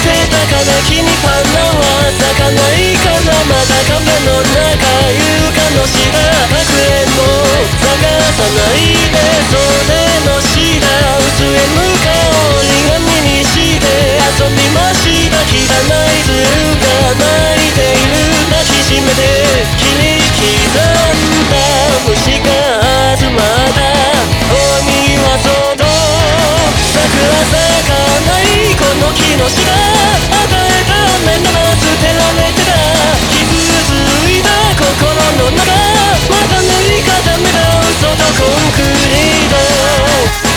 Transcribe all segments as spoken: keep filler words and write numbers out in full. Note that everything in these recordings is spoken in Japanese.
てた枯木に花は咲かないから、まだ壁の中床の下かくれんぼ探さないで、袖の下薄れぬ香り紙にして遊びました。汚いズルが泣いている、抱きしめて切り刻んだ虫が集まったお庭外、桜咲かないこの木の下、与えた目なら捨てられてた、傷ついた心の中、また塗り固めた嘘とコンクリート。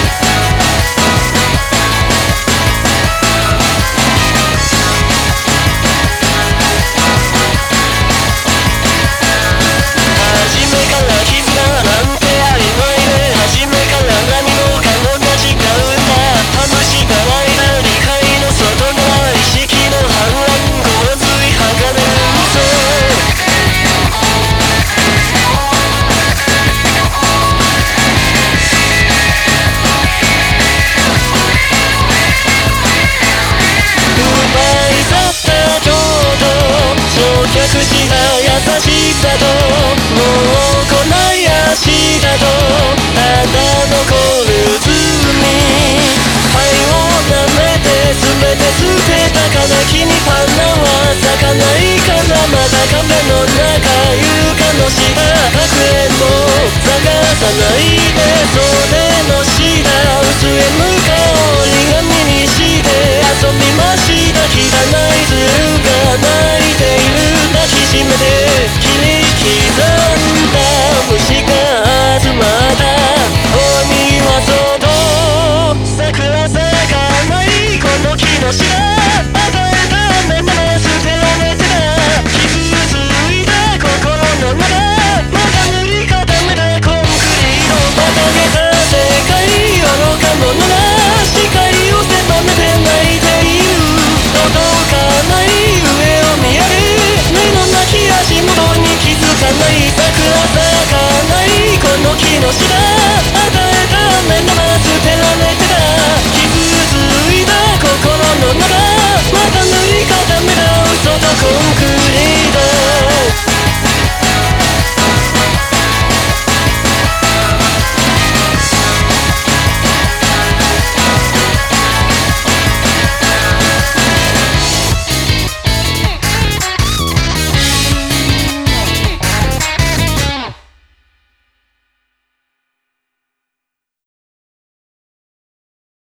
した優しさともうこない足だとただ残る罪、灰を舐めて全て捨てた枯木に花は咲かないから、まだ壁の中床の下かくれんぼ探さないで、袖の下薄れぬ香り紙にして遊びました。汚いズルが泣いている、抱きしめて切り刻んだ虫が集まったお庭外、桜咲かないこの木の下、与えた目なら捨てられてた、傷ついた心の中、また塗り固めたコンクリート。またげた世界愚か者が視界を狭めて泣いている、届かない上を見上げ目の泣き足元に気づかない、桜咲かないこの木の下